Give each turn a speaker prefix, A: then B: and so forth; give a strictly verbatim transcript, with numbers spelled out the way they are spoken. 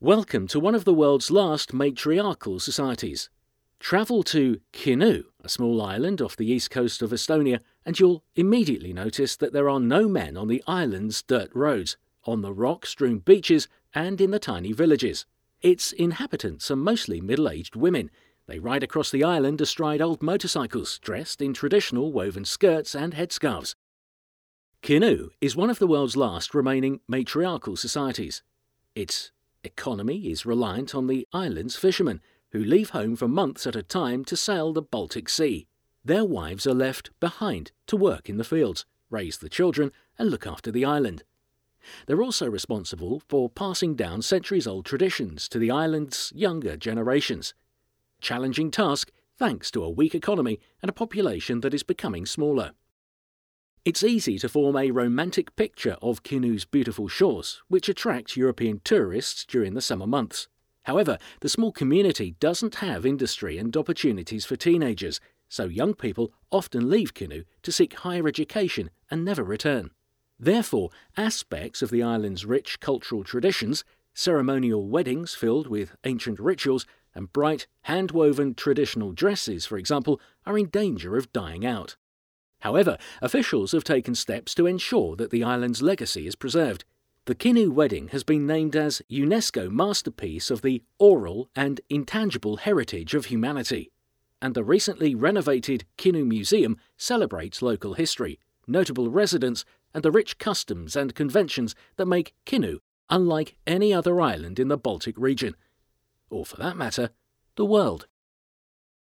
A: Welcome to one of the world's last matriarchal societies. Travel to Kinu, a small island off the east coast of Estonia, and you'll immediately notice that there are no men on the island's dirt roads, on the rock-strewn beaches, and in the tiny villages. Its inhabitants are mostly middle-aged women. They ride across the island astride old motorcycles, dressed in traditional woven skirts and headscarves. Kinu is one of the world's last remaining matriarchal societies. Its economy is reliant on the island's fishermen, who leave home for months at a time to sail the Baltic Sea. Their wives are left behind to work in the fields, raise the children, and look after the island. They're also responsible for passing down centuries-old traditions to the island's younger generations. Challenging task thanks to a weak economy and a population that is becoming smaller. It's easy to form a romantic picture of Kinu's beautiful shores, which attract European tourists during the summer months. However, the small community doesn't have industry and opportunities for teenagers, so young people often leave Kinu to seek higher education and never return. Therefore, aspects of the island's rich cultural traditions, ceremonial weddings filled with ancient rituals, and bright, hand-woven traditional dresses, for example, are in danger of dying out. However, officials have taken steps to ensure that the island's legacy is preserved. The Kinu wedding has been named as UNESCO Masterpiece of the Oral and Intangible Heritage of Humanity, and the recently renovated Kinu Museum celebrates local history, notable residents, and the rich customs and conventions that make Kinu unlike any other island in the Baltic region, or for that matter, the world.